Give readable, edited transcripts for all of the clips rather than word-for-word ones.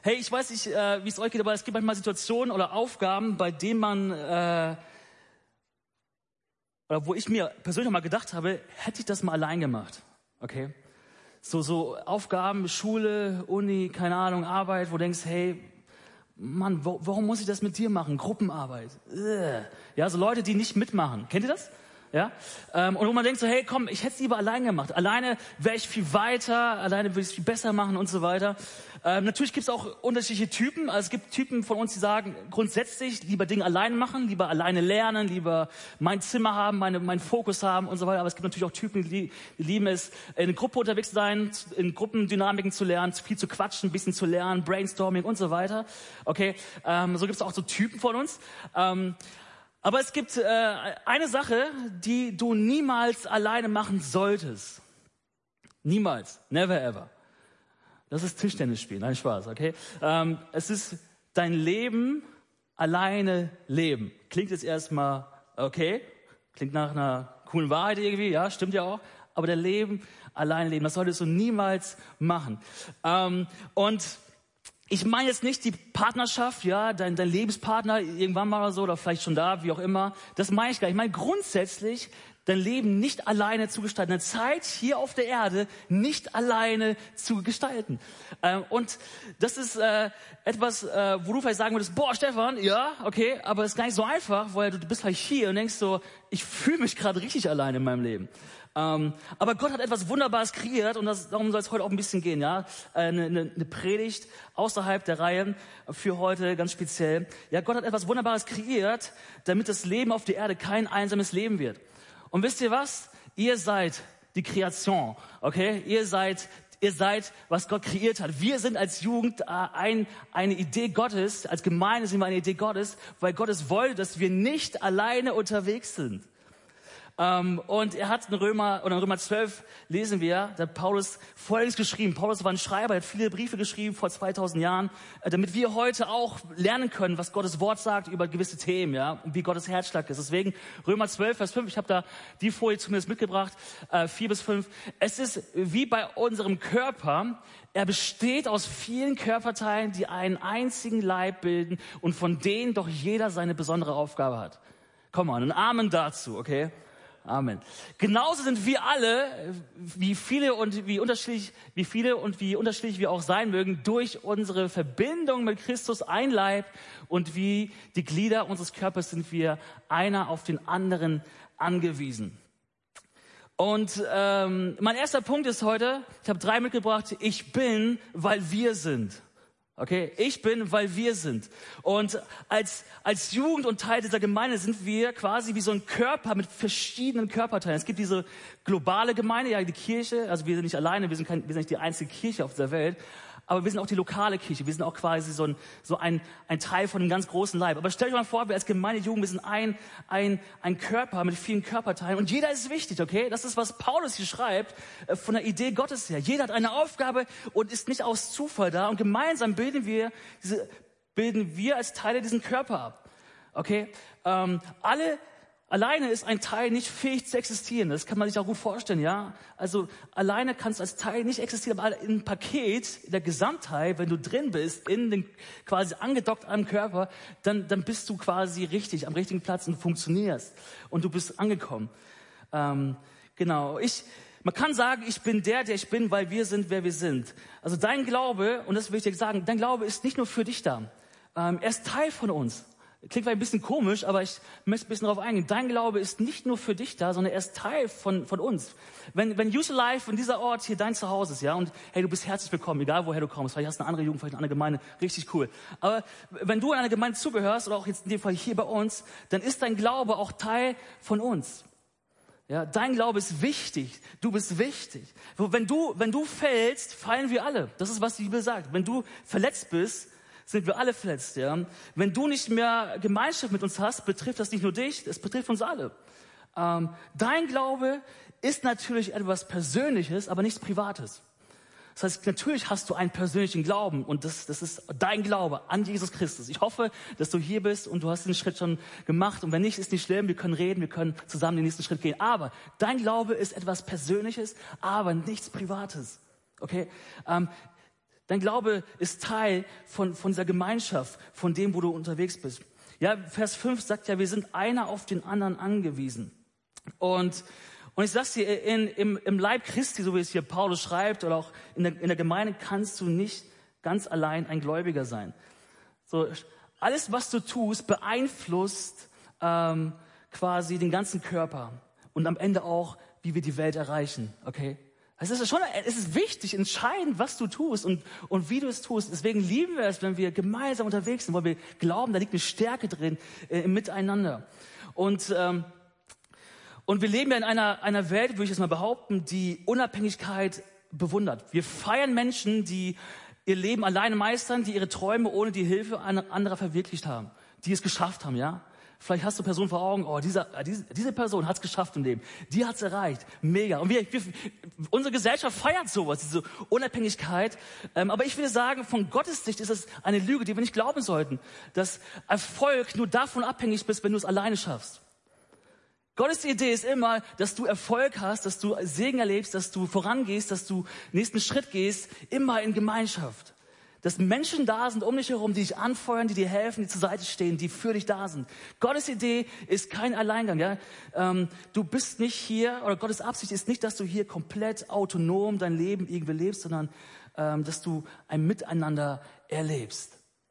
Hey, ich weiß nicht, wie es euch geht, aber es gibt manchmal Situationen oder Aufgaben, bei denen man, oder wo ich mir persönlich mal gedacht habe, hätte ich das mal allein gemacht, okay? So Aufgaben, Schule, Uni, keine Ahnung, Arbeit, wo du denkst, hey, Mann, warum muss ich das mit dir machen? Gruppenarbeit. Ja, so Leute, die nicht mitmachen. Kennt ihr das? Ja? Und wo man denkt so, hey, komm, ich hätte es lieber allein gemacht. Alleine wäre ich viel weiter, alleine würde ich es viel besser machen und so weiter. Natürlich gibt es auch unterschiedliche Typen. Also es gibt Typen von uns, die sagen, grundsätzlich lieber Dinge alleine machen, lieber alleine lernen, lieber mein Zimmer haben, meinen Fokus haben und so weiter. Aber es gibt natürlich auch Typen, die lieben es, in einer Gruppe unterwegs zu sein, in Gruppendynamiken zu lernen, viel zu quatschen, ein bisschen zu lernen, Brainstorming und so weiter. Okay, so gibt es auch so Typen von uns. Aber es gibt eine Sache, die du niemals alleine machen solltest. Niemals. Never ever. Das ist Tischtennis spielen. Nein, Spaß, okay? Es ist dein Leben alleine leben. Klingt jetzt erstmal okay. Klingt nach einer coolen Wahrheit irgendwie. Ja, stimmt ja auch. Aber dein Leben alleine leben, das solltest du niemals machen. Und ich meine jetzt nicht die Partnerschaft, ja, dein Lebenspartner irgendwann mal so oder vielleicht schon da, wie auch immer. Das meine ich gar nicht. Ich meine grundsätzlich dein Leben nicht alleine zu gestalten, deine Zeit hier auf der Erde nicht alleine zu gestalten. Und das ist etwas, wo du vielleicht sagen würdest, boah, Stefan, ja, okay, aber es ist gar nicht so einfach, weil du bist vielleicht hier und denkst so, ich fühle mich gerade richtig alleine in meinem Leben. Aber Gott hat etwas Wunderbares kreiert und darum soll es heute auch ein bisschen gehen, ja. Eine Predigt außerhalb der Reihe für heute ganz speziell. Ja, Gott hat etwas Wunderbares kreiert, damit das Leben auf der Erde kein einsames Leben wird. Und wisst ihr was? Ihr seid die Kreation, okay? Ihr seid, was Gott kreiert hat. Wir sind als Jugend eine Idee Gottes, als Gemeinde sind wir eine Idee Gottes, weil Gott es wollte, dass wir nicht alleine unterwegs sind. Und er hat in Römer 12 lesen wir, da hat Paulus Folgendes geschrieben. Paulus war ein Schreiber, er hat viele Briefe geschrieben vor 2000 Jahren, damit wir heute auch lernen können, was Gottes Wort sagt über gewisse Themen, ja, und wie Gottes Herzschlag ist. Deswegen Römer 12, Vers 5, ich habe da die Folie zumindest mitgebracht, 4 bis 5. Es ist wie bei unserem Körper, er besteht aus vielen Körperteilen, die einen einzigen Leib bilden und von denen doch jeder seine besondere Aufgabe hat. Komm mal, ein Amen dazu, okay? Amen. Genauso sind wir alle, wie viele und wie unterschiedlich wir auch sein mögen, durch unsere Verbindung mit Christus ein Leib und wie die Glieder unseres Körpers sind wir einer auf den anderen angewiesen. Und mein erster Punkt ist heute, ich habe 3 mitgebracht, ich bin, weil wir sind. Okay, ich bin, weil wir sind. Und als Jugend und Teil dieser Gemeinde sind wir quasi wie so ein Körper mit verschiedenen Körperteilen. Es gibt diese globale Gemeinde, ja, die Kirche. Also wir sind nicht alleine, wir sind nicht die einzige Kirche auf dieser Welt. Aber wir sind auch die lokale Kirche. Wir sind auch quasi so ein Teil von einem ganz großen Leib. Aber stellt euch mal vor, wir als Gemeinde Jugend, wir sind ein Körper mit vielen Körperteilen. Und jeder ist wichtig, okay? Das ist, was Paulus hier schreibt, von der Idee Gottes her. Jeder hat eine Aufgabe und ist nicht aus Zufall da. Und gemeinsam bilden wir als Teile diesen Körper ab. Okay? Alleine ist ein Teil nicht fähig zu existieren. Das kann man sich auch gut vorstellen, ja. Also alleine kannst du als Teil nicht existieren, aber in einem Paket, in der Gesamtheit, wenn du drin bist, quasi angedockt am Körper, dann bist du quasi richtig, am richtigen Platz und funktionierst. Und du bist angekommen. Genau. Man kann sagen, ich bin der ich bin, weil wir sind, wer wir sind. Also dein Glaube, und das will ich dir sagen, dein Glaube ist nicht nur für dich da. Er ist Teil von uns. Klingt vielleicht ein bisschen komisch, aber ich möchte ein bisschen darauf eingehen. Dein Glaube ist nicht nur für dich da, sondern er ist Teil von uns. Wenn Youth Alive und dieser Ort hier dein Zuhause ist, ja, und hey, du bist herzlich willkommen, egal woher du kommst, vielleicht hast du eine andere Jugend, vielleicht eine andere Gemeinde, richtig cool. Aber wenn du in einer Gemeinde zugehörst, oder auch jetzt in dem Fall hier bei uns, dann ist dein Glaube auch Teil von uns. Ja, dein Glaube ist wichtig. Du bist wichtig. Wenn du fällst, fallen wir alle. Das ist, was die Bibel sagt. Wenn du verletzt bist, sind wir alle verletzt, ja. Wenn du nicht mehr Gemeinschaft mit uns hast, betrifft das nicht nur dich, es betrifft uns alle. Dein Glaube ist natürlich etwas Persönliches, aber nichts Privates. Das heißt, natürlich hast du einen persönlichen Glauben und das ist dein Glaube an Jesus Christus. Ich hoffe, dass du hier bist und du hast den Schritt schon gemacht und wenn nicht, ist nicht schlimm, wir können reden, wir können zusammen den nächsten Schritt gehen. Aber dein Glaube ist etwas Persönliches, aber nichts Privates. Okay? Dein Glaube ist Teil von dieser Gemeinschaft, von dem, wo du unterwegs bist. Ja, Vers 5 sagt ja, wir sind einer auf den anderen angewiesen. Und ich sag's dir, im Leib Christi, so wie es hier Paulus schreibt, oder auch in der Gemeinde, kannst du nicht ganz allein ein Gläubiger sein. So, alles, was du tust, beeinflusst quasi den ganzen Körper und am Ende auch, wie wir die Welt erreichen. Okay? Es ist wichtig, entscheidend, was du tust und wie du es tust. Deswegen lieben wir es, wenn wir gemeinsam unterwegs sind, weil wir glauben, da liegt eine Stärke drin im Miteinander. Und wir leben ja in einer Welt, würde ich jetzt mal behaupten, die Unabhängigkeit bewundert. Wir feiern Menschen, die ihr Leben alleine meistern, die ihre Träume ohne die Hilfe anderer verwirklicht haben, die es geschafft haben, ja. Vielleicht hast du Personen vor Augen, oh, diese Person hat es geschafft im Leben, die hat es erreicht, mega. Und unsere Gesellschaft feiert sowas, diese Unabhängigkeit. Aber ich will sagen, von Gottes Sicht ist es eine Lüge, die wir nicht glauben sollten, dass Erfolg nur davon abhängig bist, wenn du es alleine schaffst. Gottes Idee ist immer, dass du Erfolg hast, dass du Segen erlebst, dass du vorangehst, dass du nächsten Schritt gehst, immer in Gemeinschaft. Dass Menschen da sind um dich herum, die dich anfeuern, die dir helfen, die zur Seite stehen, die für dich da sind. Gottes Idee ist kein Alleingang. Ja? Du bist nicht hier, oder Gottes Absicht ist nicht, dass du hier komplett autonom dein Leben irgendwie lebst, sondern dass du ein Miteinander erlebst.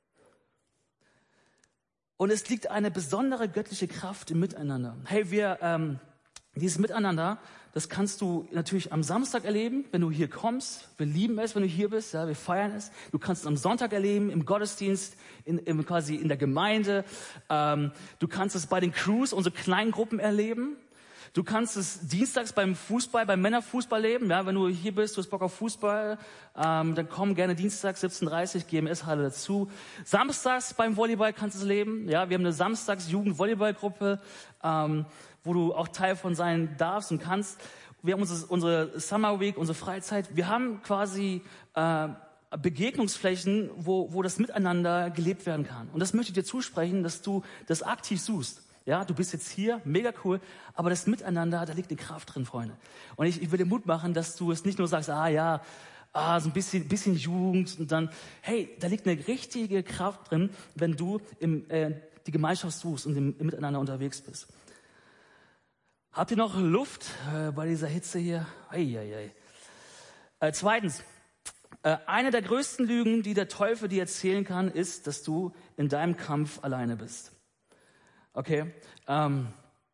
Und es liegt eine besondere göttliche Kraft im Miteinander. Hey, dieses Miteinander, das kannst du natürlich am Samstag erleben, wenn du hier kommst. Wir lieben es, wenn du hier bist. Ja, wir feiern es. Du kannst es am Sonntag erleben, im Gottesdienst, quasi in der Gemeinde. Du kannst es bei den Crews, unsere kleinen Gruppen erleben. Du kannst es dienstags beim Fußball, beim Männerfußball leben. Ja, wenn du hier bist, du hast Bock auf Fußball, dann komm gerne dienstags 17:30 GMS-Halle dazu. Samstags beim Volleyball kannst du es leben. Ja, wir haben eine Samstags-Jugend-Volleyball-Gruppe, wo du auch Teil von sein darfst und kannst. Wir haben unsere Summer Week, unsere Freizeit. Wir haben quasi Begegnungsflächen, wo das Miteinander gelebt werden kann. Und das möchte ich dir zusprechen, dass du das aktiv suchst. Ja, du bist jetzt hier, mega cool, aber das Miteinander, da liegt eine Kraft drin, Freunde. Und ich will dir Mut machen, dass du es nicht nur sagst, so ein bisschen Jugend und dann, hey, da liegt eine richtige Kraft drin, wenn du die Gemeinschaft suchst und im Miteinander unterwegs bist. Habt ihr noch Luft bei dieser Hitze hier? Zweitens, eine der größten Lügen, die der Teufel dir erzählen kann, ist, dass du in deinem Kampf alleine bist. Okay, also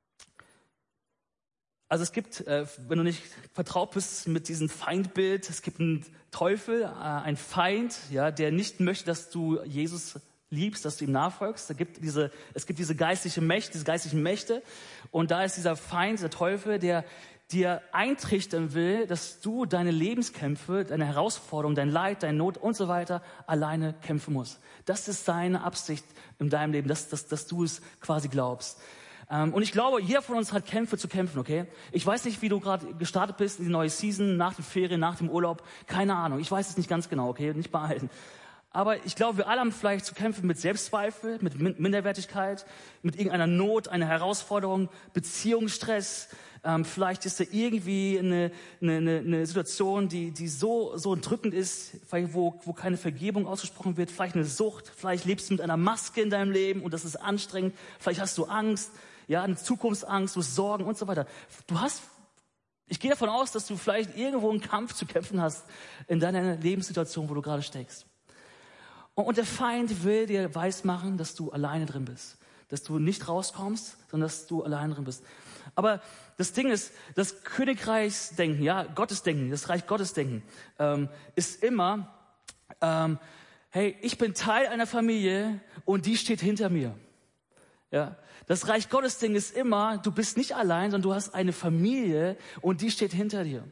es gibt, wenn du nicht vertraut bist mit diesem Feindbild, es gibt einen Teufel, einen Feind, ja, der nicht möchte, dass du Jesus liebst, dass du ihm nachfolgst. Es gibt diese geistlichen Mächte und da ist dieser Feind, der Teufel, der dir eintrichtern will, dass du deine Lebenskämpfe, deine Herausforderungen, dein Leid, deine Not und so weiter alleine kämpfen musst. Das ist seine Absicht in deinem Leben, dass du es quasi glaubst. Und ich glaube, jeder von uns hat Kämpfe zu kämpfen, okay? Ich weiß nicht, wie du gerade gestartet bist in die neue Season, nach den Ferien, nach dem Urlaub. Keine Ahnung, ich weiß es nicht ganz genau, okay? Nicht bei allen. Aber ich glaube, wir alle haben vielleicht zu kämpfen mit Selbstzweifel, mit Minderwertigkeit, mit irgendeiner Not, einer Herausforderung, Beziehungsstress. Vielleicht ist da irgendwie eine Situation, die so drückend ist, vielleicht wo keine Vergebung ausgesprochen wird, vielleicht eine Sucht, vielleicht lebst du mit einer Maske in deinem Leben und das ist anstrengend, vielleicht hast du Angst, ja, eine Zukunftsangst, du hast Sorgen und so weiter. Ich gehe davon aus, dass du vielleicht irgendwo einen Kampf zu kämpfen hast in deiner Lebenssituation, wo du gerade steckst. Und der Feind will dir weismachen, dass du alleine drin bist. Dass du nicht rauskommst, sondern dass du alleine drin bist. Aber das Ding ist, das Königreichsdenken, ja, Gottesdenken, das Reich Gottesdenken, ist immer, hey, ich bin Teil einer Familie und die steht hinter mir. Ja, das Reich Gottesdenken ist immer, du bist nicht allein, sondern du hast eine Familie und die steht hinter dir.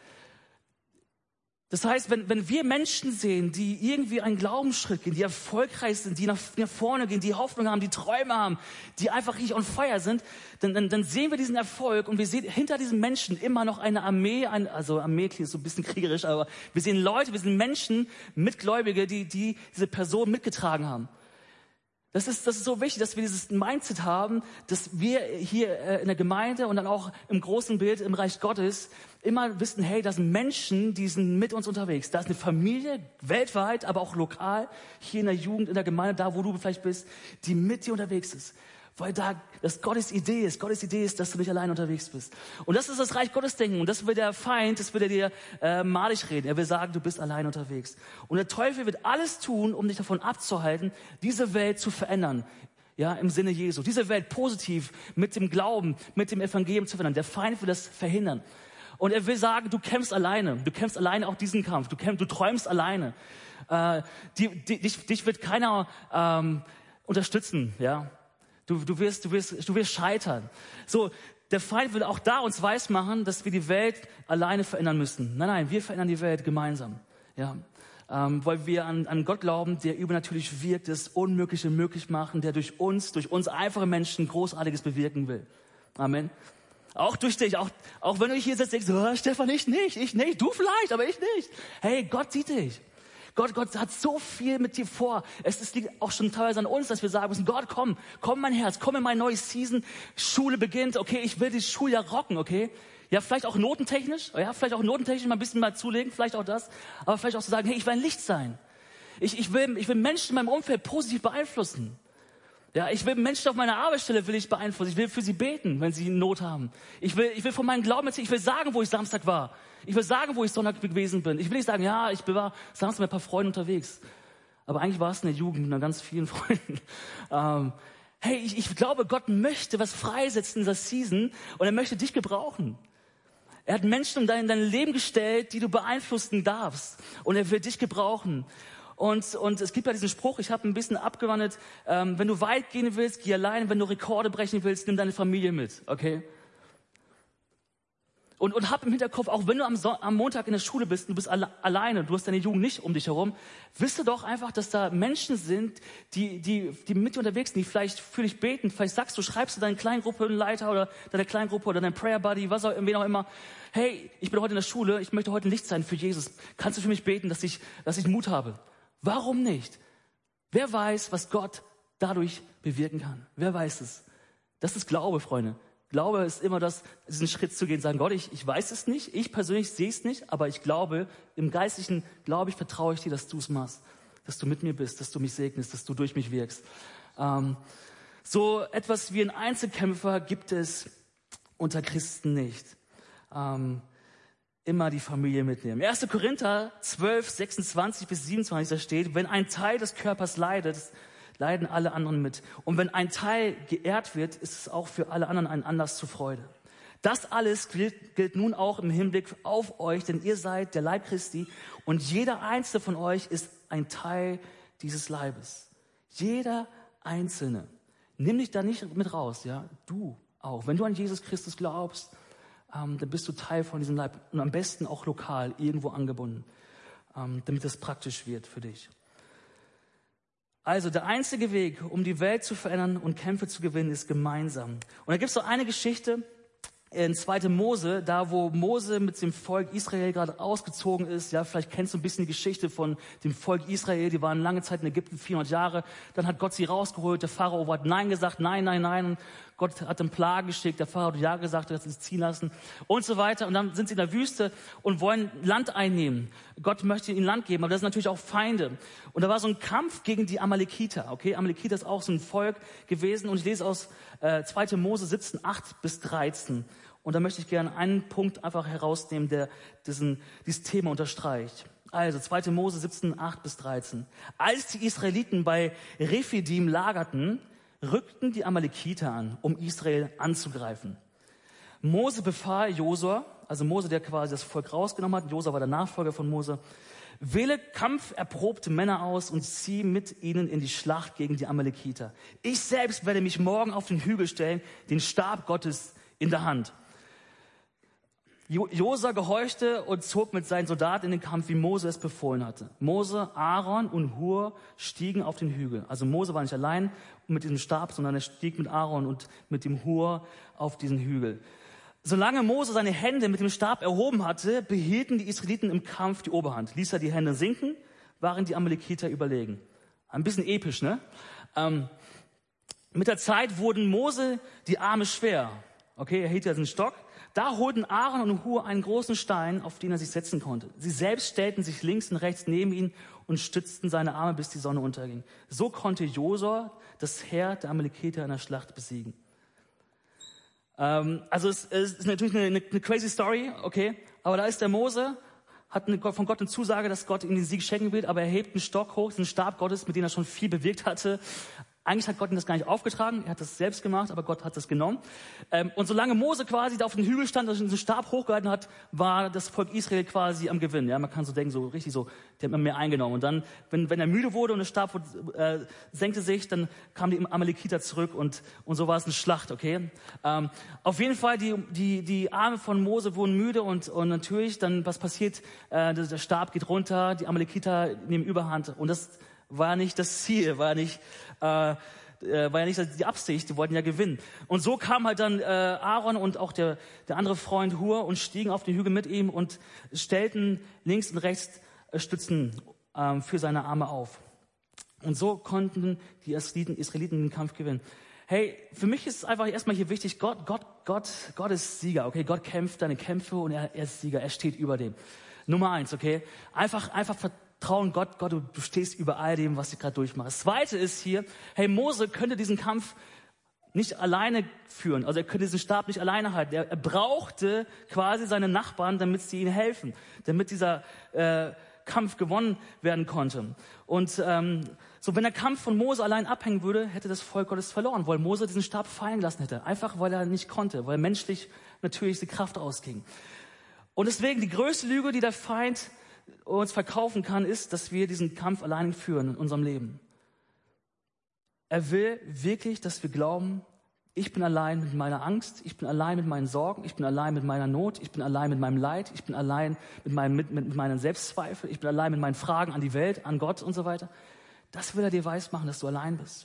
Das heißt, wenn wir Menschen sehen, die irgendwie einen Glaubensschritt gehen, die erfolgreich sind, die nach vorne gehen, die Hoffnung haben, die Träume haben, die einfach richtig on fire sind, dann sehen wir diesen Erfolg und wir sehen hinter diesen Menschen immer noch eine Armee, also Armee klingt so ein bisschen kriegerisch, aber wir sehen Leute, wir sehen Menschen, Mitgläubige, die diese Person mitgetragen haben. Das ist so wichtig, dass wir dieses Mindset haben, dass wir hier in der Gemeinde und dann auch im großen Bild im Reich Gottes immer wissen, hey, da sind Menschen, die sind mit uns unterwegs. Da ist eine Familie, weltweit, aber auch lokal, hier in der Jugend, in der Gemeinde, da wo du vielleicht bist, die mit dir unterwegs ist. Weil das Gottes Idee ist. Gottes Idee ist, dass du nicht allein unterwegs bist. Und das ist das Reich Gottes Denken. Und das will der Feind, das will er dir malig reden. Er will sagen, du bist allein unterwegs. Und der Teufel wird alles tun, um dich davon abzuhalten, diese Welt zu verändern. Ja, im Sinne Jesu. Diese Welt positiv mit dem Glauben, mit dem Evangelium zu verändern. Der Feind will das verhindern. Und er will sagen, du kämpfst alleine. Du kämpfst alleine auch diesen Kampf. Du träumst alleine. Dich wird keiner unterstützen, ja. Du wirst scheitern. So, der Feind will auch da uns weismachen, dass wir die Welt alleine verändern müssen. Nein, wir verändern die Welt gemeinsam. Ja, weil wir an Gott glauben, der übernatürlich wirkt, das Unmögliche möglich machen, der durch uns einfache Menschen Großartiges bewirken will. Amen. Auch durch dich, auch wenn du hier sitzt, denkst du, Stefan, ich nicht, du vielleicht, aber ich nicht. Hey, Gott sieht dich. Gott hat so viel mit dir vor. Es liegt auch schon teilweise an uns, dass wir sagen müssen, Gott, komm mein Herz, komm in mein neues Season. Schule beginnt, okay, ich will das Schuljahr rocken, okay. Ja, vielleicht auch notentechnisch mal ein bisschen mal zulegen, vielleicht auch das. Aber vielleicht auch zu sagen, hey, ich will ein Licht sein. Ich will Menschen in meinem Umfeld positiv beeinflussen. Ja, ich will Menschen auf meiner Arbeitsstelle beeinflussen. Ich will für sie beten, wenn sie Not haben. Ich will von meinem Glauben erzählen. Ich will sagen, wo ich Samstag war. Ich will sagen, wo ich Sonntag gewesen bin. Ich will nicht sagen, ja, ich war Samstag mit ein paar Freunden unterwegs. Aber eigentlich war es in der Jugend mit ganz vielen Freunden. Hey, ich glaube, Gott möchte was freisetzen in dieser Season und er möchte dich gebrauchen. Er hat Menschen in dein Leben gestellt, die du beeinflussen darfst. Und er will dich gebrauchen. Und es gibt ja diesen Spruch, ich habe ein bisschen abgewandelt, wenn du weit gehen willst, geh allein. Wenn du Rekorde brechen willst, nimm deine Familie mit, okay? Und hab im Hinterkopf, auch wenn du am Montag in der Schule bist, du bist alleine, du hast deine Jugend nicht um dich herum, wisse doch einfach, dass da Menschen sind, die mit dir unterwegs sind, die vielleicht für dich beten. Vielleicht schreibst du deinen Kleingruppenleiter oder deine Kleingruppe oder deinen Prayer Buddy, wen auch immer. Hey, ich bin heute in der Schule, ich möchte heute ein Licht sein für Jesus. Kannst du für mich beten, dass ich Mut habe? Warum nicht? Wer weiß, was Gott dadurch bewirken kann? Wer weiß es? Das ist Glaube, Freunde. Glaube ist immer diesen Schritt zu gehen, sagen, Gott, ich weiß es nicht, ich persönlich sehe es nicht, aber ich glaube, im Geistlichen vertraue ich dir, dass du es machst, dass du mit mir bist, dass du mich segnest, dass du durch mich wirkst. So etwas wie ein Einzelkämpfer gibt es unter Christen nicht. Immer die Familie mitnehmen. 1. Korinther 12, 26 bis 27, da steht, wenn ein Teil des Körpers leidet, leiden alle anderen mit. Und wenn ein Teil geehrt wird, ist es auch für alle anderen ein Anlass zur Freude. Das alles gilt nun auch im Hinblick auf euch, denn ihr seid der Leib Christi und jeder einzelne von euch ist ein Teil dieses Leibes. Jeder Einzelne. Nimm dich da nicht mit raus, ja? Du auch. Wenn du an Jesus Christus glaubst, dann bist du Teil von diesem Leib und am besten auch lokal irgendwo angebunden, damit es praktisch wird für dich. Also der einzige Weg, um die Welt zu verändern und Kämpfe zu gewinnen, ist gemeinsam. Und da gibt es so eine Geschichte in 2. Mose, da wo Mose mit dem Volk Israel gerade ausgezogen ist. Ja, vielleicht kennst du ein bisschen die Geschichte von dem Volk Israel. Die waren lange Zeit in Ägypten, 400 Jahre. Dann hat Gott sie rausgeholt. Der Pharao hat Nein gesagt, nein. Und Gott hat einen Plan geschickt. Der Pharao hat Ja gesagt, er hat sie ziehen lassen und so weiter. Und dann sind sie in der Wüste und wollen Land einnehmen. Gott möchte ihnen Land geben, aber das sind natürlich auch Feinde. Und da war so ein Kampf gegen die Amalekiter. Okay, Amalekiter ist auch so ein Volk gewesen. Und ich lese aus 2. Mose 17, 8 bis 13. Und da möchte ich gerne einen Punkt einfach herausnehmen, der dieses Thema unterstreicht. Also 2. Mose 17, 8 bis 13. Als die Israeliten bei Rephidim lagerten, rückten die Amalekiter an, um Israel anzugreifen. Mose befahl Josua, also Mose, der quasi das Volk rausgenommen hat, Josua war der Nachfolger von Mose, wähle kampferprobte Männer aus und zieh mit ihnen in die Schlacht gegen die Amalekiter. Ich selbst werde mich morgen auf den Hügel stellen, den Stab Gottes in der Hand. Josua gehorchte und zog mit seinen Soldaten in den Kampf, wie Mose es befohlen hatte. Mose, Aaron und Hur stiegen auf den Hügel. Also Mose war nicht allein mit diesem Stab, sondern er stieg mit Aaron und mit dem Hur auf diesen Hügel. Solange Mose seine Hände mit dem Stab erhoben hatte, behielten die Israeliten im Kampf die Oberhand. Ließ er die Hände sinken, waren die Amalekiter überlegen. Ein bisschen episch, ne? Mit der Zeit wurden Mose die Arme schwer. Okay, er hielt ja den Stock. Da holten Aaron und Hur einen großen Stein, auf den er sich setzen konnte. Sie selbst stellten sich links und rechts neben ihn und stützten seine Arme, bis die Sonne unterging. So konnte Josua das Heer der Amalekiter in der Schlacht besiegen. Also es ist natürlich eine crazy Story, okay? Aber da ist der Mose, hat von Gott eine Zusage, dass Gott ihm den Sieg schenken wird, aber er hebt einen Stock hoch, den Stab Gottes, mit dem er schon viel bewirkt hatte. Eigentlich hat Gott ihm das gar nicht aufgetragen, er hat das selbst gemacht, aber Gott hat das genommen. Und solange Mose quasi da auf dem Hügel stand und den Stab hochgehalten hat, war das Volk Israel quasi am Gewinn. Ja, man kann so denken, so richtig so, der hat man mehr eingenommen. Und dann, wenn er müde wurde und der Stab senkte sich, dann kamen die Amalekiter zurück und so war es eine Schlacht, okay? Auf jeden Fall, die Arme von Mose wurden müde und natürlich dann, was passiert? Der Stab geht runter, die Amalekiter nehmen Überhand und das war nicht das Ziel, war ja nicht die Absicht, die wollten ja gewinnen. Und so kam halt dann Aaron und auch der andere Freund Hur und stiegen auf den Hügel mit ihm und stellten links und rechts Stützen für seine Arme auf. Und so konnten die Israeliten den Kampf gewinnen. Hey, für mich ist es einfach erstmal hier wichtig, Gott ist Sieger, okay? Gott kämpft deine Kämpfe und er ist Sieger, er steht über dem. Nummer 1, okay? Einfach vertrauen Gott, du stehst über all dem, was ich gerade durchmache. Das Zweite ist hier, hey, Mose könnte diesen Kampf nicht alleine führen. Also er könnte diesen Stab nicht alleine halten. Er brauchte quasi seine Nachbarn, damit sie ihm helfen, damit dieser Kampf gewonnen werden konnte. Und so, wenn der Kampf von Mose allein abhängen würde, hätte das Volk Gottes verloren, weil Mose diesen Stab fallen lassen hätte. Einfach, weil er nicht konnte, weil menschlich natürlich die Kraft ausging. Und deswegen die größte Lüge, die der Feind uns verkaufen kann, ist, dass wir diesen Kampf allein führen in unserem Leben. Er will wirklich, dass wir glauben, ich bin allein mit meiner Angst, ich bin allein mit meinen Sorgen, ich bin allein mit meiner Not, ich bin allein mit meinem Leid, ich bin allein mit meinen Selbstzweifeln, ich bin allein mit meinen Fragen an die Welt, an Gott und so weiter. Das will er dir weismachen, dass du allein bist.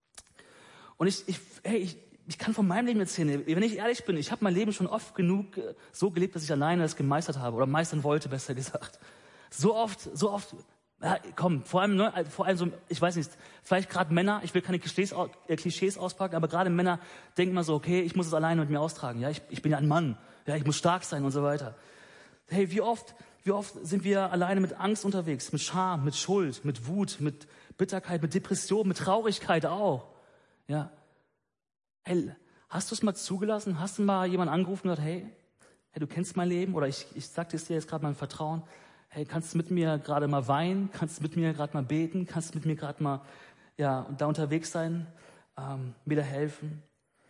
Und ich kann von meinem Leben erzählen, wenn ich ehrlich bin, ich habe mein Leben schon oft genug so gelebt, dass ich alleine das gemeistert habe oder meistern wollte, besser gesagt. So oft, ja, komm, vor allem so, ich weiß nicht, vielleicht gerade Männer, ich will keine Klischees auspacken, aber gerade Männer denken mal so, okay, ich muss es alleine mit mir austragen, ja, ich bin ja ein Mann, ja, ich muss stark sein und so weiter. Hey, wie oft sind wir alleine mit Angst unterwegs, mit Scham, mit Schuld, mit Wut, mit Bitterkeit, mit Depression, mit Traurigkeit auch, ja. Hey, hast du es mal zugelassen? Hast du mal jemanden angerufen und gesagt, hey, du kennst mein Leben oder ich sag dir jetzt gerade mein Vertrauen. Hey, kannst du mit mir gerade mal weinen? Kannst du mit mir gerade mal beten? Kannst du mit mir gerade mal da unterwegs sein? Mir da helfen?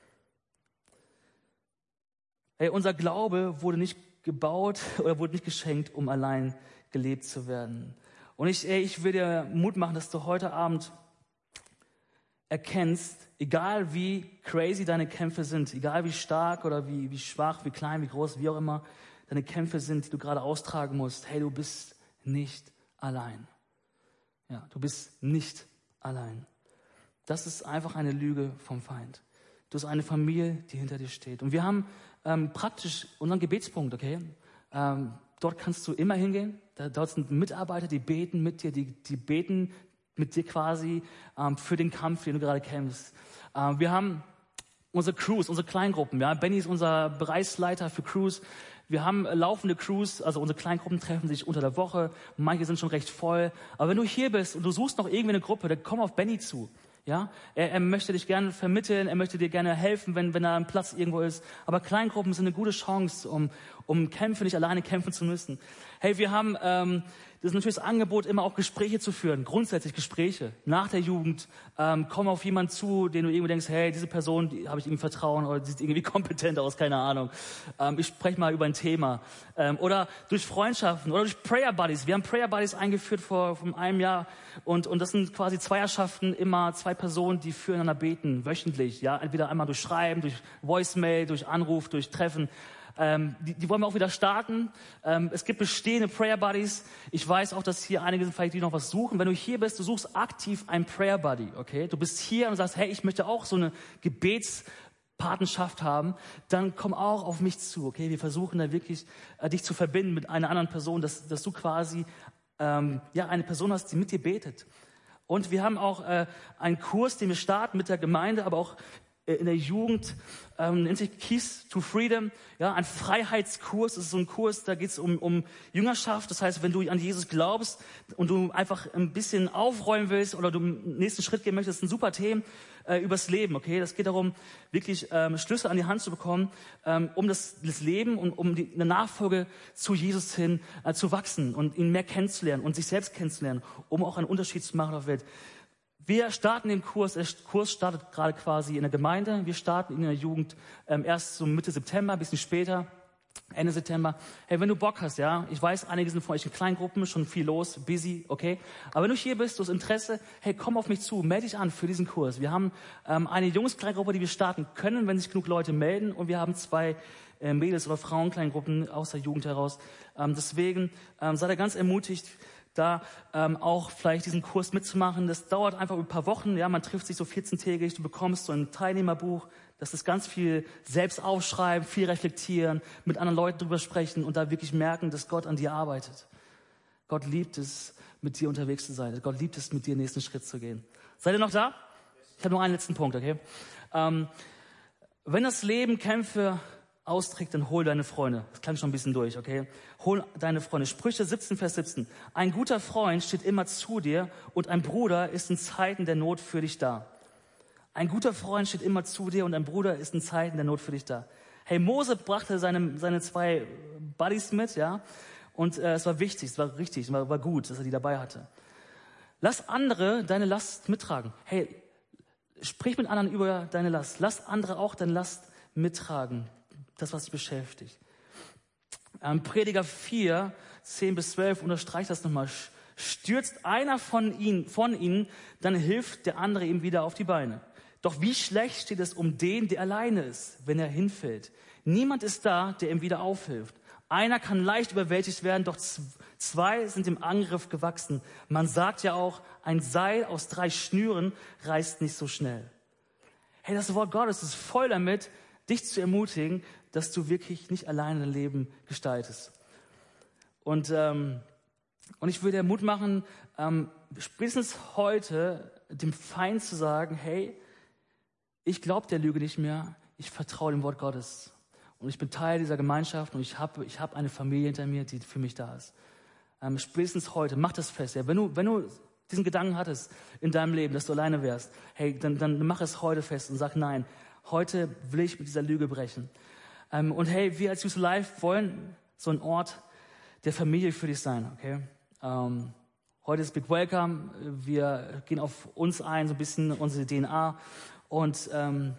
Hey, unser Glaube wurde nicht gebaut oder wurde nicht geschenkt, um allein gelebt zu werden. Und ich will dir Mut machen, dass du heute Abend erkennst, egal wie crazy deine Kämpfe sind, egal wie stark oder wie schwach, wie klein, wie groß, wie auch immer deine Kämpfe sind, die du gerade austragen musst, hey, du bist nicht allein. Ja, du bist nicht allein. Das ist einfach eine Lüge vom Feind. Du hast eine Familie, die hinter dir steht. Und wir haben praktisch unseren Gebetspunkt, okay? Dort kannst du immer hingehen. Dort sind Mitarbeiter, die beten mit dir, die beten mit dir quasi für den Kampf, den du gerade kämpfst. Wir haben unsere Crews, unsere Kleingruppen. Ja? Benny ist unser Bereichsleiter für Crews. Wir haben laufende Crews, also unsere Kleingruppen treffen sich unter der Woche. Manche sind schon recht voll. Aber wenn du hier bist und du suchst noch irgendwie eine Gruppe, dann komm auf Benny zu. Ja, er möchte dich gerne vermitteln, er möchte dir gerne helfen, wenn da ein Platz irgendwo ist. Aber Kleingruppen sind eine gute Chance, um Kämpfe nicht alleine kämpfen zu müssen. Hey, wir haben das ist natürlich das Angebot, immer auch Gespräche zu führen, grundsätzlich Gespräche nach der Jugend. Komm auf jemanden zu, den du irgendwie denkst, hey, diese Person, die habe ich ihm Vertrauen oder die sieht irgendwie kompetent aus, keine Ahnung. Ich spreche mal über ein Thema. Oder durch Freundschaften oder durch Prayer Buddies. Wir haben Prayer Buddies eingeführt vor einem Jahr und das sind quasi Zweierschaften, immer 2 Personen, die füreinander beten, wöchentlich. Ja, entweder einmal durch Schreiben, durch Voicemail, durch Anruf, durch Treffen. Die wollen wir auch wieder starten. Es gibt bestehende Prayer Buddies. Ich weiß auch, dass hier einige sind vielleicht, die noch was suchen. Wenn du hier bist, du suchst aktiv einen Prayer Buddy, okay? Du bist hier und sagst, hey, ich möchte auch so eine Gebetspatenschaft haben. Dann komm auch auf mich zu, okay? Wir versuchen da wirklich, dich zu verbinden mit einer anderen Person, dass du quasi eine Person hast, die mit dir betet. Und wir haben auch einen Kurs, den wir starten mit der Gemeinde, aber auch in der Jugend, nennt sich Keys to Freedom, ja, ein Freiheitskurs. Das ist so ein Kurs, da geht es um Jüngerschaft. Das heißt, wenn du an Jesus glaubst und du einfach ein bisschen aufräumen willst oder du den nächsten Schritt gehen möchtest, sind super Themen übers Leben, okay? Das geht darum, wirklich Schlüssel an die Hand zu bekommen, um das Leben und um eine Nachfolge zu Jesus hin zu wachsen und ihn mehr kennenzulernen und sich selbst kennenzulernen, um auch einen Unterschied zu machen auf der Welt. Wir starten den Kurs, der Kurs startet gerade quasi in der Gemeinde, wir starten ihn in der Jugend erst so Mitte September, ein bisschen später, Ende September. Hey, wenn du Bock hast, ja, ich weiß, einige sind von euch in Kleingruppen, schon viel los, busy, okay, aber wenn du hier bist, du hast Interesse, hey, komm auf mich zu, melde dich an für diesen Kurs. Wir haben eine Jungs-Kleingruppe, die wir starten können, wenn sich genug Leute melden, und wir haben 2 Mädels- oder Frauen-Kleingruppen aus der Jugend heraus. Deswegen seid ihr ganz ermutigt, da auch vielleicht diesen Kurs mitzumachen. Das dauert einfach ein paar Wochen. Ja, man trifft sich so 14-tägig. Du bekommst so ein Teilnehmerbuch. Das ist ganz viel selbst aufschreiben, viel reflektieren, mit anderen Leuten drüber sprechen und da wirklich merken, dass Gott an dir arbeitet. Gott liebt es, mit dir unterwegs zu sein. Gott liebt es, mit dir den nächsten Schritt zu gehen. Seid ihr noch da? Ich habe noch einen letzten Punkt, okay? Wenn das Leben Kämpfe austrägt, dann hol deine Freunde. Das klang schon ein bisschen durch, okay? Hol deine Freunde. Sprüche 17, Vers 17. Ein guter Freund steht immer zu dir und ein Bruder ist in Zeiten der Not für dich da. Ein guter Freund steht immer zu dir und ein Bruder ist in Zeiten der Not für dich da. Hey, Mose brachte seine 2 Buddies mit, ja? Und es war wichtig, es war richtig, es war gut, dass er die dabei hatte. Lass andere deine Last mittragen. Hey, sprich mit anderen über deine Last. Lass andere auch deine Last mittragen. Das, was dich beschäftigt. Prediger 4, 10-12 unterstreicht das nochmal. Stürzt einer von ihnen, dann hilft der andere ihm wieder auf die Beine. Doch wie schlecht steht es um den, der alleine ist, wenn er hinfällt. Niemand ist da, der ihm wieder aufhilft. Einer kann leicht überwältigt werden, doch 2 sind dem Angriff gewachsen. Man sagt ja auch, ein Seil aus 3 Schnüren reißt nicht so schnell. Hey, das Wort Gottes ist voll damit, dich zu ermutigen, dass du wirklich nicht alleine dein Leben gestaltest. Und ich würde dir Mut machen, spätestens heute dem Feind zu sagen, hey, ich glaube der Lüge nicht mehr, ich vertraue dem Wort Gottes. Und ich bin Teil dieser Gemeinschaft und ich hab eine Familie hinter mir, die für mich da ist. Spätestens heute, mach das fest. Ja. Wenn du diesen Gedanken hattest in deinem Leben, dass du alleine wärst, hey, dann mach es heute fest und sag, nein, heute will ich mit dieser Lüge brechen. Und hey, wir als Youth Life wollen so ein Ort der Familie für dich sein, okay? Heute ist Big Welcome. Wir gehen auf uns ein, so ein bisschen unsere DNA. Und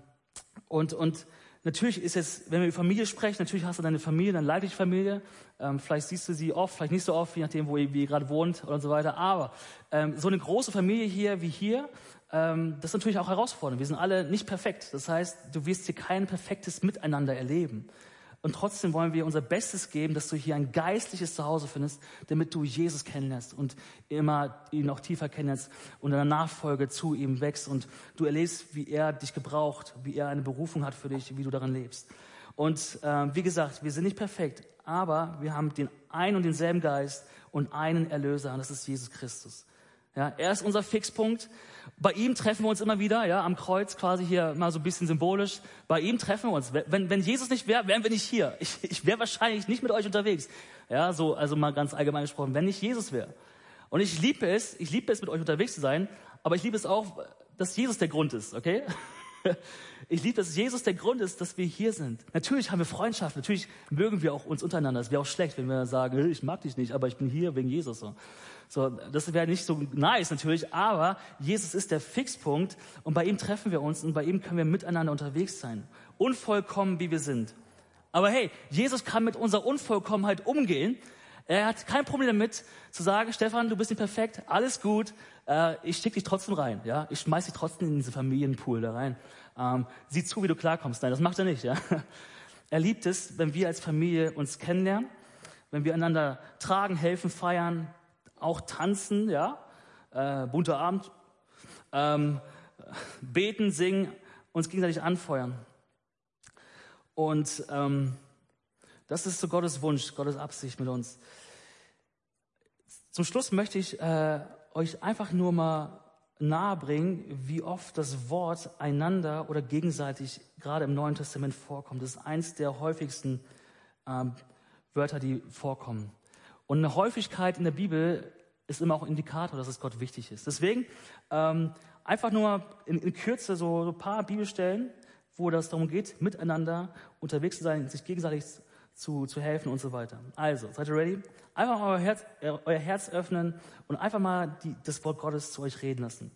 natürlich ist jetzt, wenn wir über Familie sprechen, natürlich hast du deine Familie, deine leibliche Familie. Vielleicht siehst du sie oft, vielleicht nicht so oft, je nachdem, wie ihr gerade wohnt und so weiter. Aber so eine große Familie hier wie hier, das ist natürlich auch herausfordernd. Wir sind alle nicht perfekt. Das heißt, du wirst hier kein perfektes Miteinander erleben. Und trotzdem wollen wir unser Bestes geben, dass du hier ein geistliches Zuhause findest, damit du Jesus kennenlernst und immer ihn noch tiefer kennenlernst und in der Nachfolge zu ihm wächst und du erlebst, wie er dich gebraucht, wie er eine Berufung hat für dich, wie du darin lebst. Und wie gesagt, wir sind nicht perfekt, aber wir haben den einen und denselben Geist und einen Erlöser, und das ist Jesus Christus. Ja, er ist unser Fixpunkt. Bei ihm treffen wir uns immer wieder, ja, am Kreuz quasi hier mal so ein bisschen symbolisch. Bei ihm treffen wir uns. Wenn Jesus nicht wäre, wären wir nicht hier. Ich wäre wahrscheinlich nicht mit euch unterwegs. Ja, so, also mal ganz allgemein gesprochen, wenn nicht Jesus wäre. Und ich liebe es, mit euch unterwegs zu sein, aber ich liebe es auch, dass Jesus der Grund ist, okay? Ich liebe, dass Jesus der Grund ist, dass wir hier sind. Natürlich haben wir Freundschaft, natürlich mögen wir auch uns untereinander. Es wäre auch schlecht, wenn wir sagen, ich mag dich nicht, aber ich bin hier wegen Jesus. So, das wäre nicht so nice natürlich, aber Jesus ist der Fixpunkt und bei ihm treffen wir uns und bei ihm können wir miteinander unterwegs sein. Unvollkommen, wie wir sind. Aber hey, Jesus kann mit unserer Unvollkommenheit umgehen. Er hat kein Problem damit, zu sagen, Stefan, du bist nicht perfekt, alles gut, ich schicke dich trotzdem rein, ja, ich schmeiß dich trotzdem in diesen Familienpool da rein. Sieh zu, wie du klarkommst. Nein, das macht er nicht, ja. Er liebt es, wenn wir als Familie uns kennenlernen, wenn wir einander tragen, helfen, feiern, auch tanzen, ja, bunter Abend, beten, singen, uns gegenseitig anfeuern. Und das ist so Gottes Wunsch, Gottes Absicht mit uns. Zum Schluss möchte ich euch einfach nur mal nahebringen, wie oft das Wort einander oder gegenseitig gerade im Neuen Testament vorkommt. Das ist eins der häufigsten Wörter, die vorkommen. Und eine Häufigkeit in der Bibel ist immer auch ein Indikator, dass es Gott wichtig ist. Deswegen einfach nur in Kürze so ein paar Bibelstellen, wo das darum geht, miteinander unterwegs zu sein, sich gegenseitig zu helfen und so weiter. Also, seid ihr ready? Einfach mal euer Herz öffnen und einfach mal das Wort Gottes zu euch reden lassen.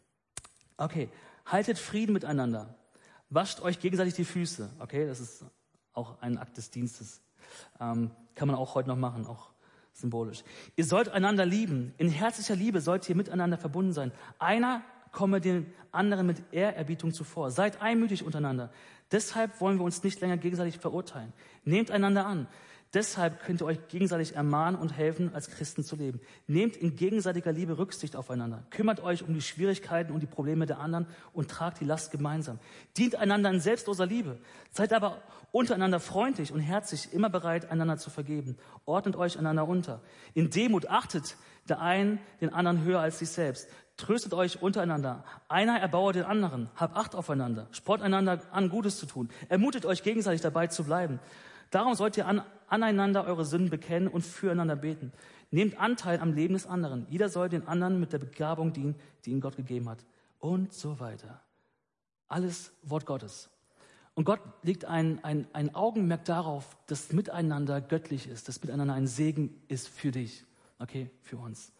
Okay, haltet Frieden miteinander. Wascht euch gegenseitig die Füße. Okay, das ist auch ein Akt des Dienstes. Kann man auch heute noch machen, auch symbolisch. Ihr sollt einander lieben. In herzlicher Liebe sollt ihr miteinander verbunden sein. Einer komme den anderen mit Ehrerbietung zuvor. Seid einmütig untereinander. Deshalb wollen wir uns nicht länger gegenseitig verurteilen. Nehmt einander an. Deshalb könnt ihr euch gegenseitig ermahnen und helfen, als Christen zu leben. Nehmt in gegenseitiger Liebe Rücksicht aufeinander. Kümmert euch um die Schwierigkeiten und die Probleme der anderen und tragt die Last gemeinsam. Dient einander in selbstloser Liebe. Seid aber untereinander freundlich und herzlich, immer bereit, einander zu vergeben. Ordnet euch einander unter. In Demut achtet der einen den anderen höher als sich selbst. Tröstet euch untereinander. Einer erbaue den anderen. Habt Acht aufeinander. Spornt einander an, Gutes zu tun. Ermutigt euch gegenseitig dabei zu bleiben. Darum sollt ihr aneinander eure Sünden bekennen und füreinander beten. Nehmt Anteil am Leben des anderen. Jeder soll den anderen mit der Begabung dienen, die ihm Gott gegeben hat. Und so weiter. Alles Wort Gottes. Und Gott legt ein Augenmerk darauf, dass Miteinander göttlich ist, dass Miteinander ein Segen ist für dich, okay, für uns.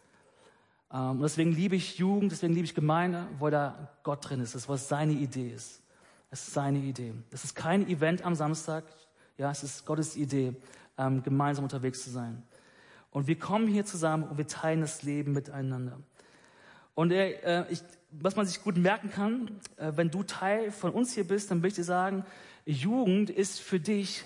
Und deswegen liebe ich Jugend, deswegen liebe ich Gemeinde, weil da Gott drin ist, das was seine Idee ist. Es ist seine Idee. Es ist kein Event am Samstag, ja, es ist Gottes Idee, gemeinsam unterwegs zu sein. Und wir kommen hier zusammen und wir teilen das Leben miteinander. Und was man sich gut merken kann, wenn du Teil von uns hier bist, dann will ich dir sagen, Jugend ist für dich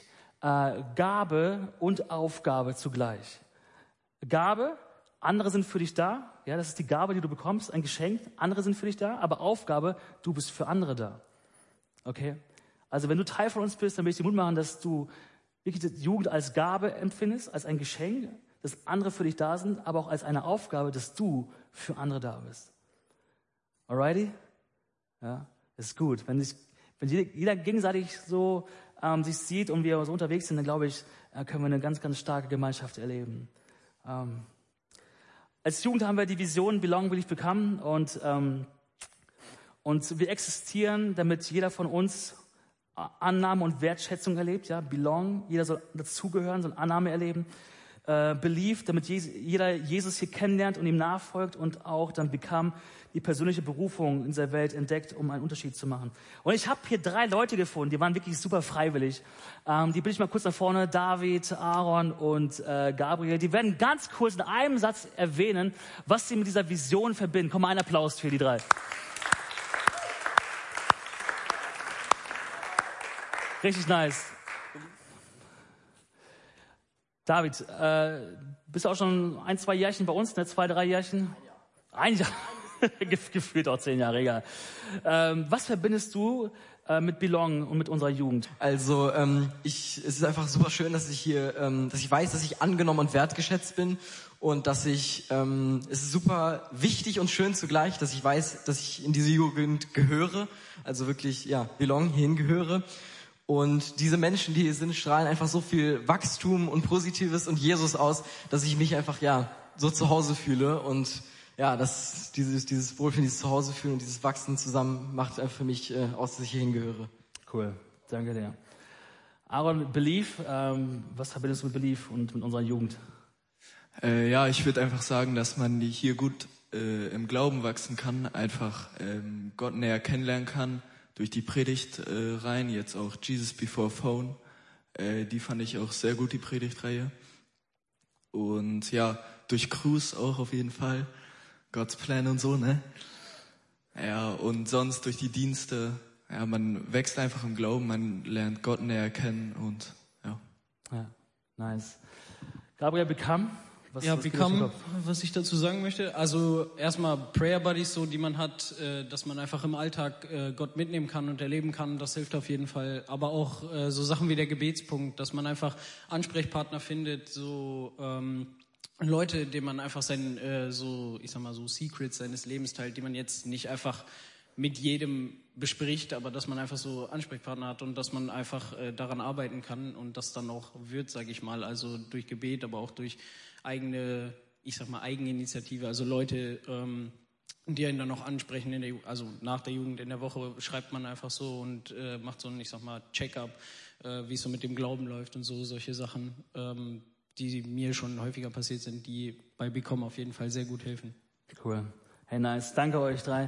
Gabe und Aufgabe zugleich. Gabe, andere sind für dich da, ja, das ist die Gabe, die du bekommst, ein Geschenk, andere sind für dich da, aber Aufgabe, du bist für andere da. Okay? Also wenn du Teil von uns bist, dann will ich dir Mut machen, dass du wirklich die Jugend als Gabe empfindest, als ein Geschenk, dass andere für dich da sind, aber auch als eine Aufgabe, dass du für andere da bist. Alrighty? Ja, das ist gut. Wenn jeder gegenseitig so sich sieht und wir so unterwegs sind, dann glaube ich, können wir eine ganz, ganz starke Gemeinschaft erleben. Als Jugend haben wir die Vision Belong, Believe, Become und wir existieren, damit jeder von uns Annahme und Wertschätzung erlebt. Ja, Belong, jeder soll dazugehören, soll Annahme erleben. Believe, damit jeder Jesus hier kennenlernt und ihm nachfolgt und auch dann Become, die persönliche Berufung in dieser Welt entdeckt, um einen Unterschied zu machen. Und ich habe hier 3 Leute gefunden, die waren wirklich super freiwillig. Die bitte ich mal kurz nach vorne, David, Aaron und Gabriel. Die werden ganz kurz in einem Satz erwähnen, was sie mit dieser Vision verbinden. Komm mal, einen Applaus für die 3. Richtig nice. David, bist du auch schon 1, 2 Jährchen bei uns, ne? 2, 3 Jährchen? Ein Jahr. Gefühlt auch 10 Jahre, egal. Was verbindest du mit Belong und mit unserer Jugend? Also es ist einfach super schön, dass ich weiß, dass ich angenommen und wertgeschätzt bin und dass es ist super wichtig und schön zugleich, dass ich weiß, dass ich in diese Jugend gehöre, also wirklich, ja, Belong, hierhin gehöre. Und diese Menschen, die hier sind, strahlen einfach so viel Wachstum und Positives und Jesus aus, dass ich mich einfach, ja, so zu Hause fühle. Und ja, dieses Wohlfühlen, dieses Zuhause fühlen und dieses Wachsen zusammen macht einfach für mich aus, dass ich hierhin gehöre. Cool, danke dir. Aaron, Believe, was verbindest du mit Believe und mit unserer Jugend? Ja, ich würde einfach sagen, dass man hier gut im Glauben wachsen kann, einfach Gott näher kennenlernen kann. Durch die Predigt rein, jetzt auch Jesus Before Phone, die fand ich auch sehr gut, die Predigtreihe. Und ja, durch Cruise auch auf jeden Fall, God's Plan und so, ne? Ja, und sonst durch die Dienste, ja, man wächst einfach im Glauben, man lernt Gott näher kennen und ja. Ja, nice. Gabriel, Become? Become, was ich dazu sagen möchte, also erstmal Prayer Buddies, so die man hat, dass man einfach im Alltag Gott mitnehmen kann und erleben kann, das hilft auf jeden Fall. Aber auch so Sachen wie der Gebetspunkt, dass man einfach Ansprechpartner findet, so Leute, denen man einfach so Secrets seines Lebens teilt, die man jetzt nicht einfach mit jedem bespricht, aber dass man einfach so Ansprechpartner hat und dass man einfach daran arbeiten kann und das dann auch wird, sage ich mal, also durch Gebet, aber auch durch Eigeninitiative, also Leute, die einen dann noch ansprechen, also nach der Jugend in der Woche schreibt man einfach so und macht so ein, Check-up, wie es so mit dem Glauben läuft und so, solche Sachen, die mir schon häufiger passiert sind, die bei Become auf jeden Fall sehr gut helfen. Cool. Hey, nice. Danke euch drei.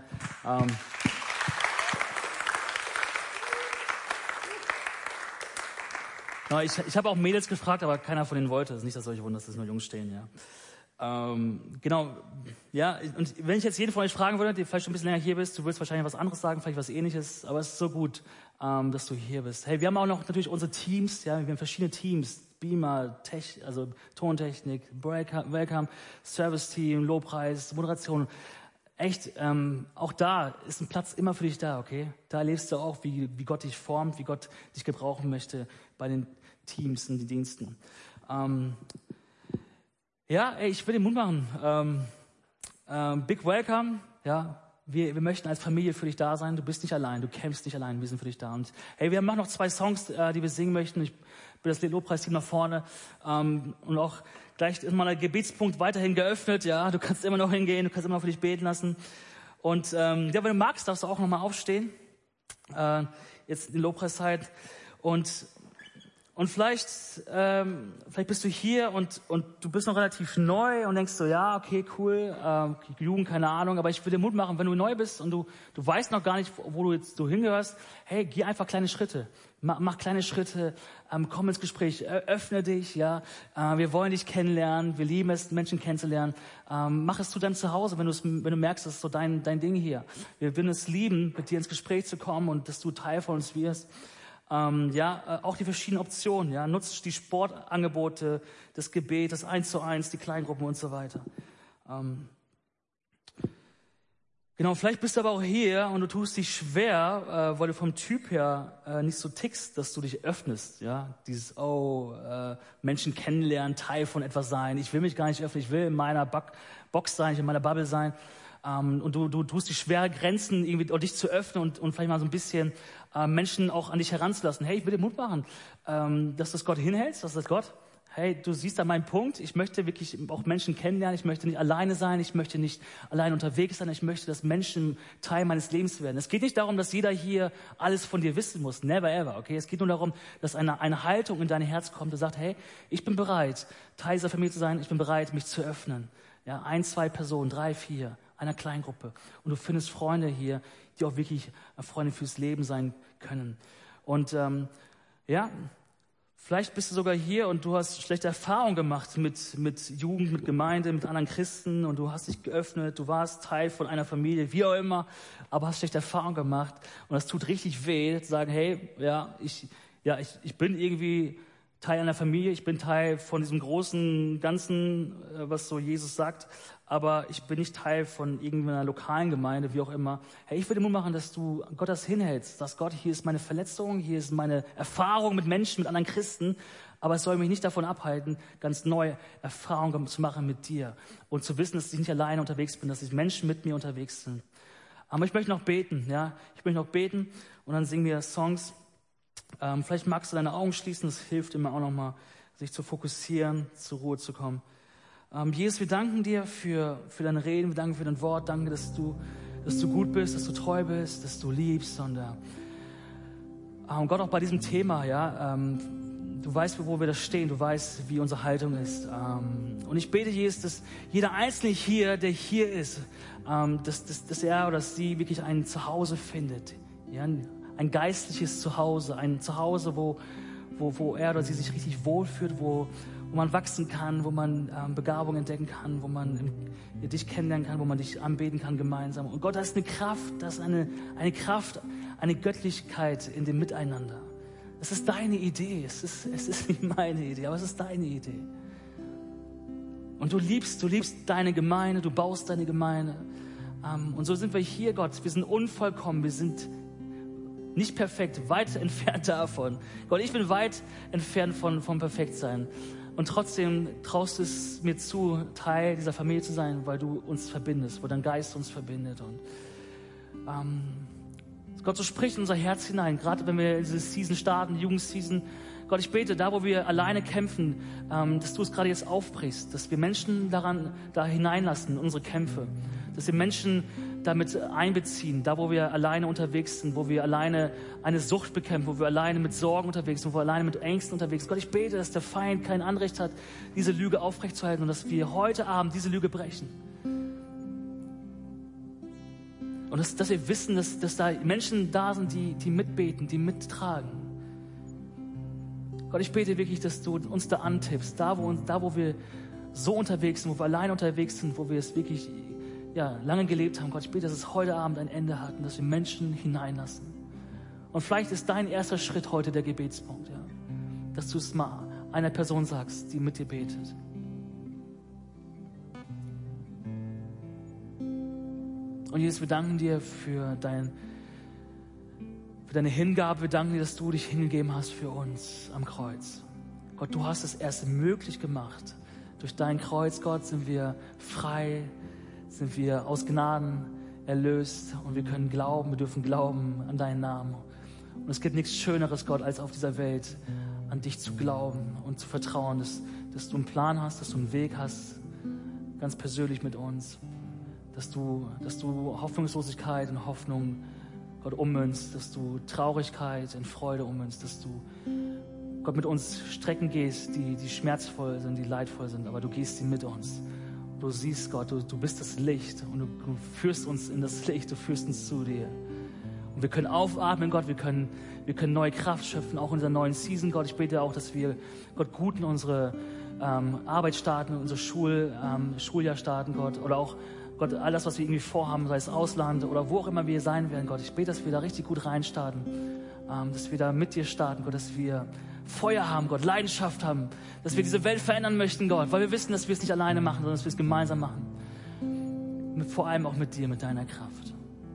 Ich habe auch Mädels gefragt, aber keiner von denen wollte. Es ist nicht, dass ihr euch wundert, dass nur Jungs stehen, ja. Genau, ja, und wenn ich jetzt jeden von euch fragen würde, der vielleicht schon ein bisschen länger hier bist, du würdest wahrscheinlich was anderes sagen, vielleicht was Ähnliches, aber es ist so gut, dass du hier bist. Hey, wir haben auch noch natürlich unsere Teams, ja, wir haben verschiedene Teams, Beamer, also Tontechnik, Welcome, Service-Team, Lobpreis, Moderation. Echt, auch da ist ein Platz immer für dich da, okay? Da erlebst du auch, wie Gott dich formt, wie Gott dich gebrauchen möchte bei den Teams und den Diensten. Ja, ich will den Mut machen. Big Welcome, ja. Wir möchten als Familie für dich da sein. Du bist nicht allein, du kämpfst nicht allein, wir sind für dich da. Und hey, wir machen noch 2 Songs, die wir singen möchten. Ich bin das Lobpreisteam nach vorne. Und auch gleich ist mal der Gebetspunkt weiterhin geöffnet. Ja, du kannst immer noch hingehen, du kannst immer noch für dich beten lassen. Und ja, wenn du magst, darfst du auch nochmal aufstehen. Jetzt in Lobpreiszeit. Und vielleicht bist du hier und du bist noch relativ neu und denkst so, ja, okay, cool, Jugend, keine Ahnung, aber ich will dir Mut machen, wenn du neu bist und du weißt noch gar nicht, wo du hingehörst, hey, geh einfach kleine Schritte, mach kleine Schritte, komm ins Gespräch, öffne dich, ja, wir wollen dich kennenlernen, wir lieben es, Menschen kennenzulernen, mach es zu deinem Zuhause, wenn du merkst, das ist so dein Ding hier. Wir würden es lieben, mit dir ins Gespräch zu kommen und dass du Teil von uns wirst. Auch die verschiedenen Optionen, ja, nutzt die Sportangebote, das Gebet, das 1:1, die Kleingruppen und so weiter. Genau, vielleicht bist du aber auch hier und du tust dich schwer, weil du vom Typ her nicht so tickst, dass du dich öffnest, ja, dieses, Menschen kennenlernen, Teil von etwas sein, ich will mich gar nicht öffnen, ich will in meiner Box sein, ich will in meiner Bubble sein. Und du tust dich schwer, Grenzen irgendwie dich zu öffnen und vielleicht mal so ein bisschen Menschen auch an dich heranzulassen. Hey, ich will dir Mut machen, dass das Gott hinhältst, dass das Gott, hey, du siehst da meinen Punkt, ich möchte wirklich auch Menschen kennenlernen, ich möchte nicht alleine sein, ich möchte nicht allein unterwegs sein, ich möchte, dass Menschen Teil meines Lebens werden. Es geht nicht darum, dass jeder hier alles von dir wissen muss, never ever, okay? Es geht nur darum, dass eine Haltung in dein Herz kommt, die sagt, hey, ich bin bereit, Teil dieser Familie zu sein, ich bin bereit, mich zu öffnen. Ja, 1, 2 Personen, 3, 4, einer Kleingruppe. Und du findest Freunde hier, die auch wirklich Freunde fürs Leben sein können. Und vielleicht bist du sogar hier und du hast schlechte Erfahrungen gemacht mit Jugend, mit Gemeinde, mit anderen Christen und du hast dich geöffnet, du warst Teil von einer Familie, wie auch immer, aber hast schlechte Erfahrungen gemacht und das tut richtig weh, zu sagen, hey, ich bin irgendwie Teil einer Familie, ich bin Teil von diesem großen Ganzen, was so Jesus sagt, aber ich bin nicht Teil von irgendeiner lokalen Gemeinde, wie auch immer. Hey, ich will dir Mut machen, dass du Gott das hinhältst, dass Gott, hier ist meine Verletzung, hier ist meine Erfahrung mit Menschen, mit anderen Christen, aber es soll mich nicht davon abhalten, ganz neue Erfahrungen zu machen mit dir und zu wissen, dass ich nicht alleine unterwegs bin, dass ich Menschen mit mir unterwegs sind. Aber ich möchte noch beten, ja, und dann singen wir Songs. Vielleicht magst du deine Augen schließen, das hilft immer auch nochmal, sich zu fokussieren, zur Ruhe zu kommen. Jesus, wir danken dir für deine Reden, wir danken für dein Wort, danke, dass du gut bist, dass du treu bist, dass du liebst. Und Gott, auch bei diesem Thema, ja, du weißt, wo wir da stehen, du weißt, wie unsere Haltung ist. Und ich bete, Jesus, dass jeder Einzelne hier, der hier ist, dass er oder sie wirklich ein Zuhause findet, ja, ein geistliches Zuhause, ein Zuhause, wo er oder sie sich richtig wohlfühlt, wo man wachsen kann, wo man Begabung entdecken kann, wo man dich kennenlernen kann, wo man dich anbeten kann gemeinsam. Und Gott, da ist eine Kraft, Kraft, eine Göttlichkeit in dem Miteinander. Es ist deine Idee, es ist nicht meine Idee, aber es ist deine Idee. Und du liebst deine Gemeinde, du baust deine Gemeinde. Und so sind wir hier, Gott. Wir sind unvollkommen, wir sind nicht perfekt, weit entfernt davon. Gott, ich bin weit entfernt vom Perfektsein. Und trotzdem traust du es mir zu, Teil dieser Familie zu sein, weil du uns verbindest, weil dein Geist uns verbindet. Und Gott, so spricht in unser Herz hinein, gerade wenn wir diese Season starten, Jugendseason. Gott, ich bete, da wo wir alleine kämpfen, dass du es gerade jetzt aufbrichst, dass wir Menschen da hineinlassen in unsere Kämpfe, dass wir Menschen damit einbeziehen, da wo wir alleine unterwegs sind, wo wir alleine eine Sucht bekämpfen, wo wir alleine mit Sorgen unterwegs sind, wo wir alleine mit Ängsten unterwegs sind. Gott, ich bete, dass der Feind kein Anrecht hat, diese Lüge aufrechtzuerhalten und dass wir heute Abend diese Lüge brechen. Und dass wir wissen, dass da Menschen da sind, die mitbeten, die mittragen. Gott, ich bete wirklich, dass du uns da antippst, da wo wir so unterwegs sind, wo wir alleine unterwegs sind, wo wir es wirklich lange gelebt haben. Gott, ich bete, dass es heute Abend ein Ende hat und dass wir Menschen hineinlassen. Und vielleicht ist dein erster Schritt heute der Gebetspunkt, ja? Dass du es mal einer Person sagst, die mit dir betet. Und Jesus, wir danken dir für deine Hingabe. Wir danken dir, dass du dich hingegeben hast für uns am Kreuz. Gott, du hast es erst möglich gemacht. Durch dein Kreuz, Gott, sind wir frei, sind wir aus Gnaden erlöst und wir können glauben, wir dürfen glauben an deinen Namen. Und es gibt nichts Schöneres, Gott, als auf dieser Welt an dich zu glauben und zu vertrauen, dass du einen Plan hast, dass du einen Weg hast, ganz persönlich mit uns. Dass du Hoffnungslosigkeit in Hoffnung, Gott, ummünzt, dass du Traurigkeit in Freude ummünzt, dass du, Gott, mit uns Strecken gehst, die schmerzvoll sind, die leidvoll sind, aber du gehst sie mit uns. Du siehst, Gott, du bist das Licht und du führst uns in das Licht, du führst uns zu dir. Und wir können aufatmen, Gott, wir können neue Kraft schöpfen, auch in dieser neuen Season, Gott. Ich bete auch, dass wir, Gott, gut in unsere Arbeit starten, in unser Schuljahr starten, Gott, oder auch Gott, all das, was wir irgendwie vorhaben, sei es Ausland oder wo auch immer wir sein werden, Gott. Ich bete, dass wir da richtig gut reinstarten, dass wir da mit dir starten, Gott, dass wir Feuer haben, Gott, Leidenschaft haben, dass wir diese Welt verändern möchten, Gott, weil wir wissen, dass wir es nicht alleine machen, sondern dass wir es gemeinsam machen. Vor allem auch mit dir, mit deiner Kraft.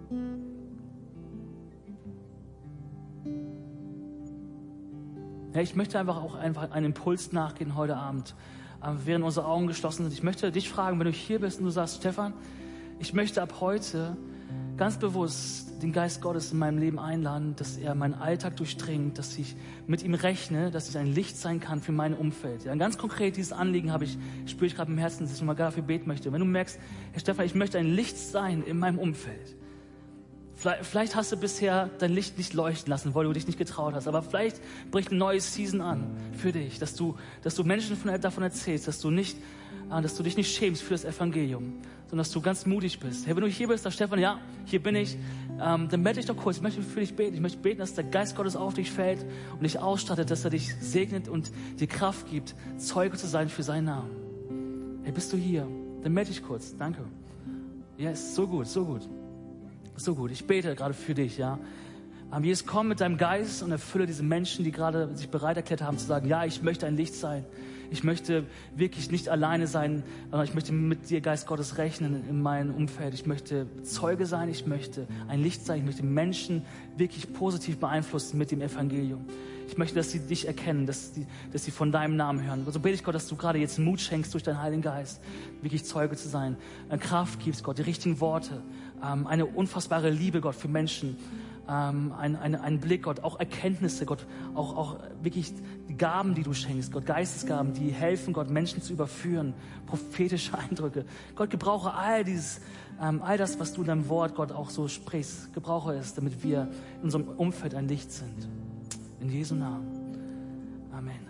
Ja, ich möchte einfach einen Impuls nachgehen heute Abend, während unsere Augen geschlossen sind. Ich möchte dich fragen, wenn du hier bist und du sagst, Stefan, ich möchte ab heute ganz bewusst den Geist Gottes in meinem Leben einladen, dass er meinen Alltag durchdringt, dass ich mit ihm rechne, dass ich ein Licht sein kann für mein Umfeld. Ja, ganz konkret dieses Anliegen spüre ich gerade im Herzen, dass ich mal dafür beten möchte. Wenn du merkst, Herr Stefan, ich möchte ein Licht sein in meinem Umfeld. Vielleicht hast du bisher dein Licht nicht leuchten lassen, weil du dich nicht getraut hast. Aber vielleicht bricht eine neue Season an für dich, dass du Menschen davon erzählst, dass du dich nicht schämst für das Evangelium, sondern dass du ganz mutig bist. Hey, wenn du hier bist, sagst Stefan, ja, hier bin ich, dann melde dich doch kurz. Ich möchte für dich beten. Ich möchte beten, dass der Geist Gottes auf dich fällt und dich ausstattet, dass er dich segnet und dir Kraft gibt, Zeuge zu sein für seinen Namen. Hey, bist du hier? Dann melde dich kurz. Danke. Ja, ist so gut, so gut. So gut, ich bete gerade für dich, ja. Jesus, komm mit deinem Geist und erfülle diese Menschen, die gerade sich bereit erklärt haben zu sagen, ja, ich möchte ein Licht sein. Ich möchte wirklich nicht alleine sein, sondern ich möchte mit dir, Geist Gottes, rechnen in meinem Umfeld. Ich möchte Zeuge sein, ich möchte ein Licht sein, ich möchte Menschen wirklich positiv beeinflussen mit dem Evangelium. Ich möchte, dass sie dich erkennen, dass sie von deinem Namen hören. So bete ich, Gott, dass du gerade jetzt Mut schenkst durch deinen Heiligen Geist, wirklich Zeuge zu sein, Kraft gibst, Gott, die richtigen Worte, eine unfassbare Liebe, Gott, für Menschen, einen Blick, Gott, auch Erkenntnisse, Gott, auch wirklich die Gaben, die du schenkst, Gott, Geistesgaben, die helfen, Gott, Menschen zu überführen, prophetische Eindrücke. Gott, gebrauche all das, was du in deinem Wort, Gott, auch so sprichst, gebrauche es, damit wir in unserem Umfeld ein Licht sind. In Jesu Namen. Amen.